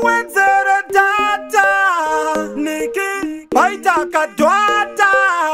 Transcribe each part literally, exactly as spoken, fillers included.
wenzere data Niki baita kadwata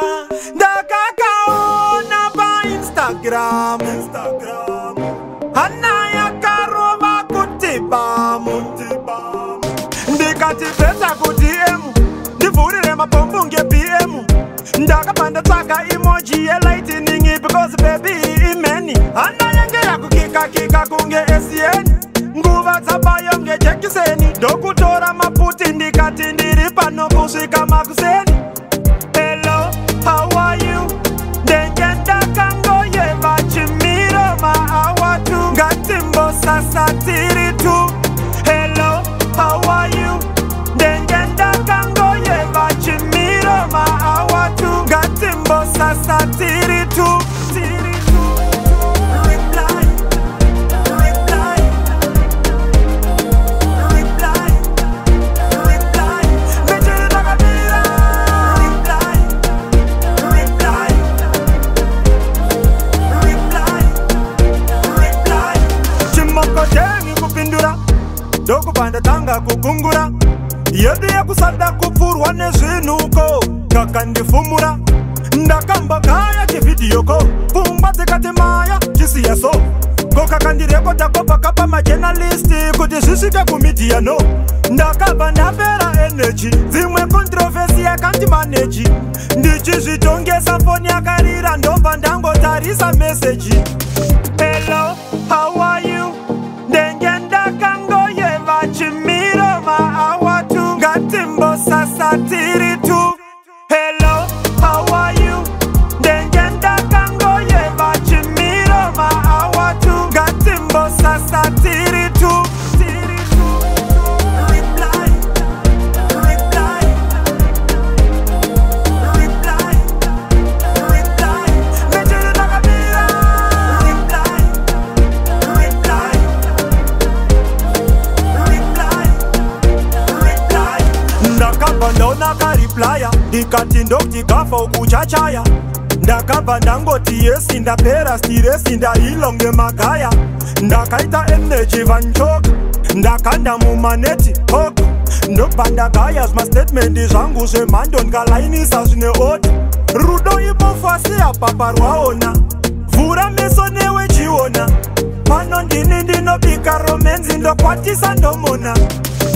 Ndakakaona pa Instagram Instagram Anaya karoma kutibamu Ndikati pesa kuti emu Ndivurire mapombu nge P M Ndakapanda tsaka emoji ye lightning Because baby imeni Anaya ngeya kukika kika kunge S N Nguva tsabayo nge jekiseni Dokutora maputi ndikati ndiri pano kusika makuseni Hello, how are you? Ndengenda kango ye vachimiro maawatu Ngatimbo sasa tiri tu Hello, how are you? Ndengenda kango ye vachimiro maawatu Ngatimbo sasa tiri tu Tiri tu Reply Reply Reply Reply Mejere nakabira Reply Reply Reply Reply Chimoko jengi kupindura Doku panda tanga kukungura Yedu ya kusada kupurwa nezinuko Kaka ndifumura Ndakamba kaya chividiyoko Pumba zikate maya chisiyaso Koka kandireko takopa kapa majenalisti Kuti zisike kumidia no Ndakaba ndapera energy Zimwe kontroversi ya kanti maneji Ndichi zitongesa foni ya karira Ndomba ndango tarisa message Hello, how are you? Ndengenda kango ye vachimiro maawatu Ngatimbo sasa tiri tu Hello, how are you? Ndengenda kango ye vachimiro maawatu Ngatimbo sasa tiri tu Tiri tu Reply Reply Reply Reply Mejere nakabira Reply Reply Reply Reply Ndakaba ndona ka replya Ndikati ndokti kafa ukuchachaya Ndakaba ndangoti yesi ndapera stiresi ndailonge magaya Ndakaita energy vanchoka Ndakanda mumaneti hoko Ndobanda gaya zma statement zvangu zvemhando ndikalainisa zvine odi Rudo ibofasi apapa rwaona Vura meso newe chiona Pano ndini ndinobika romenzi ndokwatisa ndomona